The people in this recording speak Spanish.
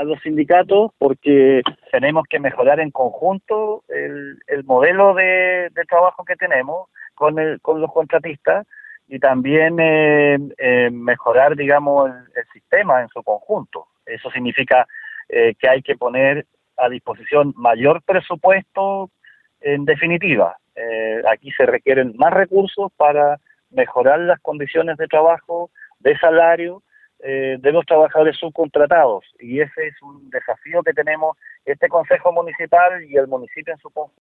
a los sindicatos porque tenemos que mejorar en conjunto el modelo de trabajo que tenemos con los contratistas y también mejorar, digamos, el sistema en su conjunto. Eso significa que hay que poner a disposición mayor presupuesto en definitiva. Aquí se requieren más recursos para mejorar las condiciones de trabajo, de salario, de los trabajadores subcontratados. Y ese es un desafío que tenemos este Consejo Municipal y el municipio en su conjunto.